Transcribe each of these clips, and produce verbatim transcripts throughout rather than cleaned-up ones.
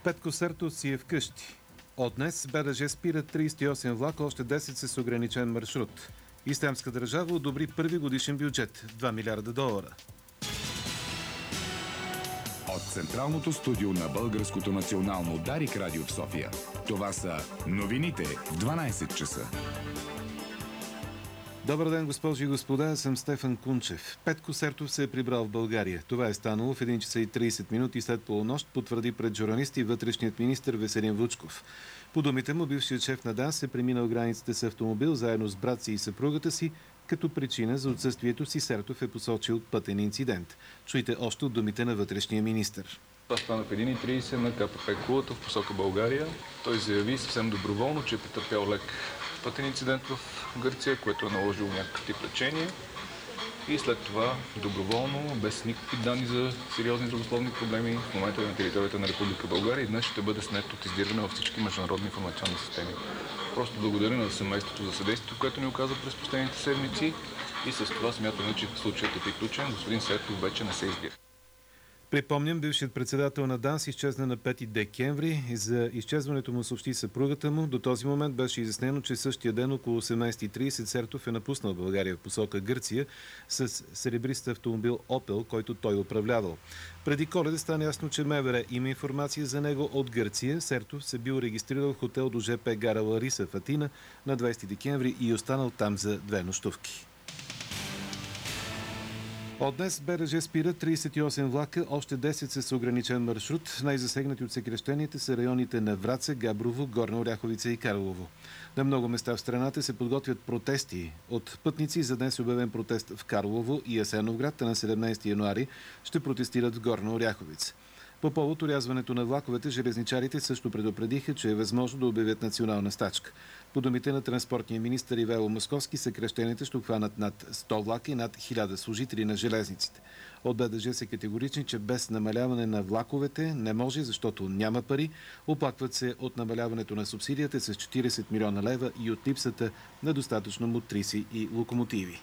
Петко Сертов си е вкъщи. От днес БДЖ спира тридесет и осем влака, още десет с ограничен маршрут. Ислямска държава одобри първи годишен бюджет – два милиарда долара. От централното студио на Българското национално Дарик радио в София. Това са новините в дванадесет часа. Добър ден, госпожи и господа, аз съм Стефан Кунчев. Петко Сертов се е прибрал в България. Това е станало в един часа и тридесет минути след полунощ, потвърди пред журналисти вътрешният министър Веселин Вучков. По думите му, бившият шеф на ДАНС е преминал границите с автомобил заедно с брат си и съпругата си. Като причина за отсъствието си Сертов е посочил пътен инцидент. Чуйте още от думите на вътрешния министър. Това стана в един и тридесет на КПП Кулата в посока България. Той заяви съвсем доброволно, че е претърпял лек пътен инцидент в Гърция, което е наложило някакъв тип лечение. И след това доброволно, без никакви данни за сериозни здравословни проблеми, в момента е на територията на Република България и днес ще бъде снет от издирване във всички международни информационни системи. Просто благодаря на семейството за съдействието, което ни оказа през последните седмици и с това смятаме, че случаят е приключен. Господин Сертов вече не се издира. Припомням, бившият председател на ДАНС изчезна на пети декември. За изчезването му съобщи съпругата му. До този момент беше изяснено, че същия ден около осемнадесет и тридесет Сертов е напуснал България в посока Гърция с серебрист автомобил Опел, който той управлявал. Преди Коледа стана ясно, че МВР има информация за него от Гърция. Сертов се бил регистрирал в хотел до ЖП гара Лариса в Атина на двадесети декември и останал там за две нощувки. От днес БДЖ спира тридесет и осем влака, още десет с ограничен маршрут. Най-засегнати от съкращенията са районите на Враца, Габрово, Горна Оряховица и Карлово. На много места в страната се подготвят протести от пътници. За днес обявен протест в Карлово и Асеновград, а на седемнадесети януари ще протестират в Горна Оряховица. По повод орязването на влаковете, железничарите също предупредиха, че е възможно да обявят национална стачка. По думите на транспортния министър Ивайло Московски, съкращенията ще обхванат над сто влака и над хиляда служители на железниците. От БДЖ са категорични, че без намаляване на влаковете не може, защото няма пари. Оплакват се от намаляването на субсидията с четиридесет милиона лева и от липсата на достатъчно мотриси и локомотиви.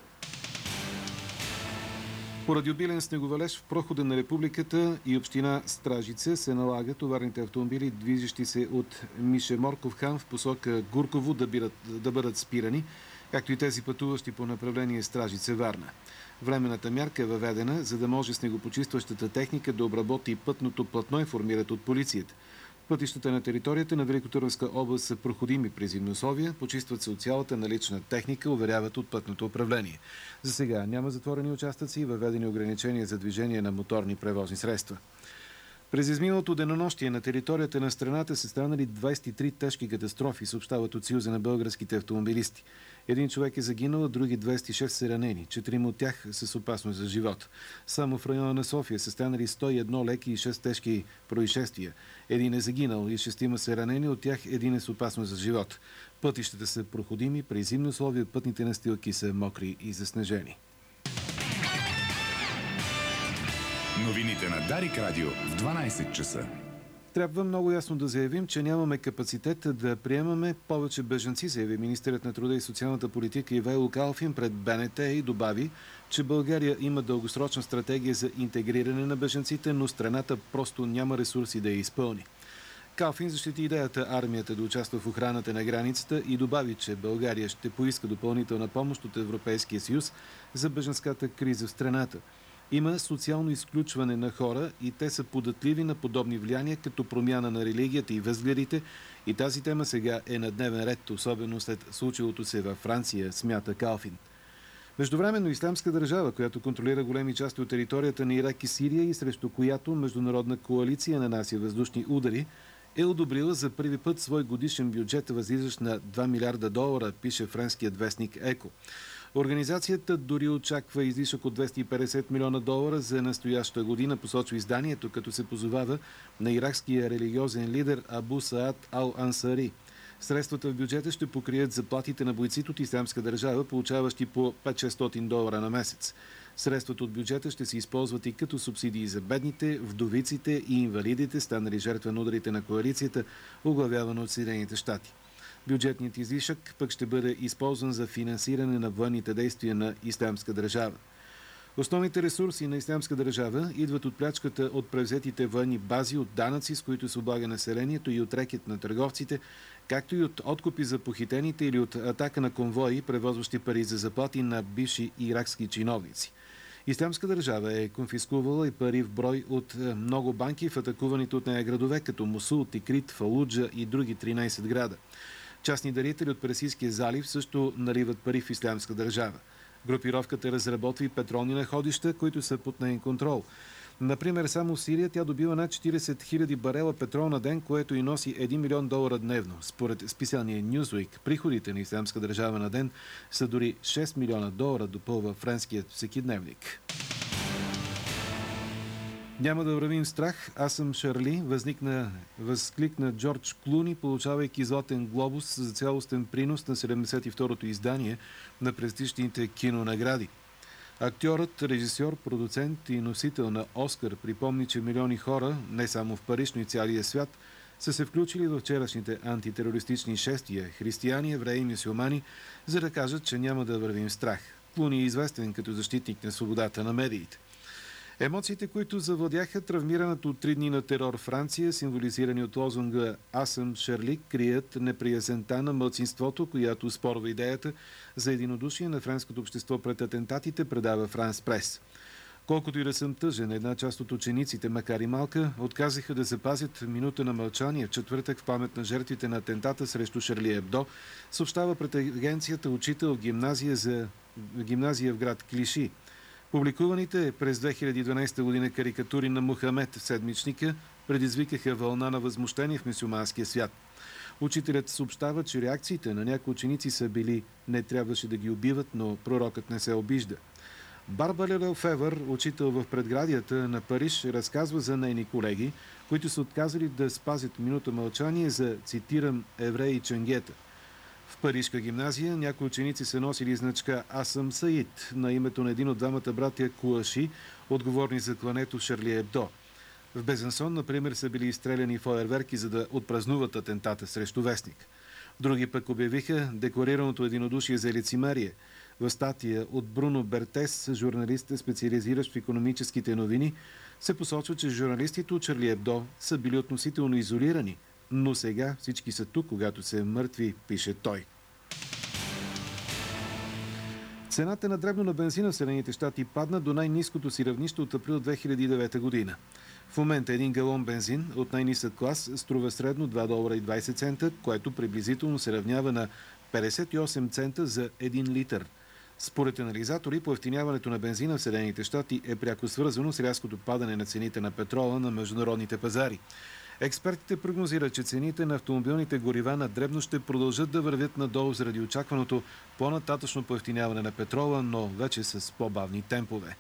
Поради обилен снеговалеж в прохода на Републиката и община Стражица се налага товарните автомобили, движещи се от Мишеморков хан в посока Гурково, да, бират, да бъдат спирани, както и тези пътуващи по направление Стражица-Варна. Временната мярка е въведена, за да може снегопочистващата техника да обработи пътното платно, информират от полицията. Пътищата на територията на Великотърновска област са проходими при зимни условия, почистват се от цялата налична техника, уверяват от пътното управление. За сега няма затворени участъци и въведени ограничения за движение на моторни превозни средства. През изминалото денонощие на територията на страната са станали двадесет и три тежки катастрофи, съобщават от Съюза на българските автомобилисти. Един човек е загинал, а други двадесет и шест са ранени, четирима от тях с опасност за живот. Само в района на София са станали сто и едно леки и шест тежки происшествия. Един е загинал и шестима са ранени, от тях един е с опасност за живот. Пътищата са проходими, при зимни условия пътните настилки са мокри и заснежени. Новините на Дарик радио в дванадесет часа. Трябва много ясно да заявим, че нямаме капацитет да приемаме повече бежанци, заяви министърът на труда и социалната политика Ивайло Калфин пред БНТ и добави, че България има дългосрочна стратегия за интегриране на бежанците, но страната просто няма ресурси да я изпълни. Калфин защити идеята армията да участва в охраната на границата и добави, че България ще поиска допълнителна помощ от Европейския съюз за бежанската криза в страната. Има социално изключване на хора и те са податливи на подобни влияния, като промяна на религията и възгледите, и тази тема сега е на дневен ред, особено след случилото се във Франция, смята Калфин. Междувременно Ислямска държава, която контролира големи части от територията на Ирак и Сирия и срещу която международна коалиция нанася въздушни удари, е одобрила за първи път свой годишен бюджет, възлизащ на два милиарда долара, пише френският вестник Еко. Организацията дори очаква излишък от двеста и петдесет милиона долара за настоящата година, посочва изданието, като се позовава на иракския религиозен лидер Абу Саад Ал-Ансари. Средствата в бюджета ще покрият заплатите на бойците от Ислямска държава, получаващи по пет-шестстотин долара на месец. Средствата от бюджета ще се използват и като субсидии за бедните, вдовиците и инвалидите, станали жертва на ударите на коалицията, оглавявана от Съединените щати. Бюджетният излишък пък ще бъде използван за финансиране на военните действия на Ислямска държава. Основните ресурси на Ислямска държава идват от плячката от превзетите военни бази, от данъци, с които се облага населението, и от рекет на търговците, както и от откупи за похитените или от атака на конвои, превозващи пари за заплати на бивши иракски чиновници. Ислямска държава е конфискувала и пари в брой от много банки в атакуваните от нея градове, като Мусул, Тикрит, Фалуджа и други тринайсет града. Частни дарители от Персийския залив също наливат пари в Ислямска държава. Групировката разработва и петролни находища, които са под неин контрол. Например, само в Сирия тя добива над четирийсет хиляди барела петрол на ден, което и носи един милион долара дневно. Според специалния Newsweek, приходите на Ислямска държава на ден са дори шест милиона долара, допълва френският всекидневник. Няма да вървим страх, аз съм Шарли, възникна, възкликна Джордж Клуни, получавайки златен глобус за цялостен принос на седемдесет и второто издание на престижните кинонагради. Актьорът, режисьор, продуцент и носител на Оскар припомни, че милиони хора, не само в Париж, но и цялия свят, са се включили в вчерашните антитерористични шествия – християни, евреи и мюсюлмани, за да кажат, че няма да вървим страх. Клуни е известен като защитник на свободата на медиите. Емоциите, които завладяха травмираната от три дни на терор Франция, символизирани от лозунга «Аз съм Шарли», крият неприязента на мълцинството, която спорва идеята за единодушие на френското общество пред атентатите, предава Франс Прес. Колкото и да съм тъжен, една част от учениците, макар и малка, отказаха да запазят минута на мълчание в четвъртък в памет на жертвите на атентата срещу Шарли Ебдо, съобщава пред агенцията учител в гимназия, за... гимназия в град Клиши. Публикуваните през две хиляди и дванадесета година карикатури на Мухамед в седмичника предизвикаха вълна на възмущение в мюсюлманския свят. Учителят съобщава, че реакциите на някои ученици са били «не трябваше да ги убиват, но пророкът не се обижда». Барбара Лелфевър, учител в предградията на Париж, разказва за нейни колеги, които са отказали да спазят минута мълчание за, цитирам, евреи ченгета. В парижка гимназия някои ученици са носили значка «Аз съм Саид» на името на един от двамата братя Куаши, отговорни за клането Шарли Ебдо. В Безансон, например, са били изстреляни фойерверки, за да отпразнуват атентата срещу вестник. Други пък обявиха декларираното единодушие за лицемерие. В статия от Бруно Бертес, журналист, специализиращ в икономическите новини, се посочва, че журналистите от Шарли Ебдо са били относително изолирани, но сега всички са тук, когато се мъртви, пише той. Цената на дребно на бензина в Съединените щати падна до най-ниското си равнище от април две хиляди и девета година. В момента един галон бензин от най-нисък клас струва средно два долара и двадесет цента, което приблизително се равнява на петдесет и осем цента за един литър. Според анализатори, поевтиняването на бензина в Съединените щати е пряко свързано с рязкото падане на цените на петрола на международните пазари. Експертите прогнозират, че цените на автомобилните горива на дребно ще продължат да вървят надолу заради очакваното по-нататъчно поевтиняване на петрола, но вече с по-бавни темпове.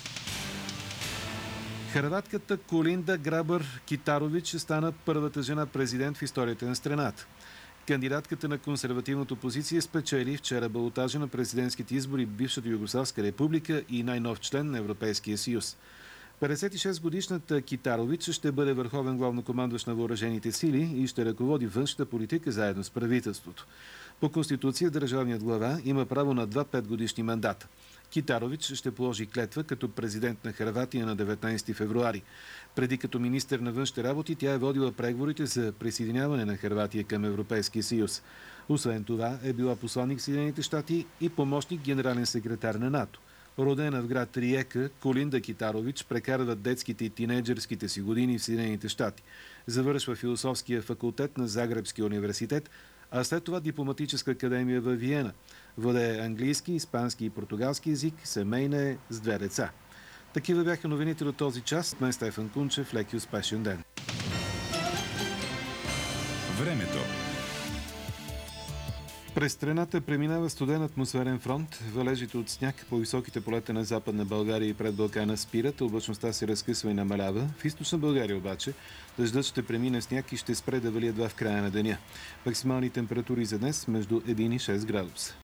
Хърватката Колинда Грабър-Китарович стана първата жена президент в историята на страната. Кандидатката на консервативната опозиция спечели вчера балотажа на президентските избори в бившата Югославска република и най-нов член на Европейския съюз. петдесет и шест годишната Китарович ще бъде върховен главнокомандващ на въоръжените сили и ще ръководи външната политика заедно с правителството. По Конституция държавният глава има право на два петгодишни мандата. Китарович ще положи клетва като президент на Хърватия на деветнадесети февруари. Преди като министър на външните работи тя е водила преговорите за присъединяване на Хърватия към Европейския съюз. Освен това е била посланник в Съединените щати и помощник генерален секретар на НАТО. Родена в град Риека, Колинда Китарович прекарва детските и тинейджърските си години в Съединените щати. Завършва философския факултет на Загребския университет, а след това дипломатическа академия във Виена. Владее английски, испански и португалски език, семейна е с две деца. Такива бяха новините до този час. Мен Стефан Кунчев, лек и успешен ден. Времето. През страната преминава студен атмосферен фронт. Валежите от сняг по високите полета на Западна България и пред Балкана спират, облачността се разкъсва и намалява. В Източна България обаче дъждът ще премине сняг и ще спре да вали едва в края на деня. Максимални температури за днес между един и шест градуса.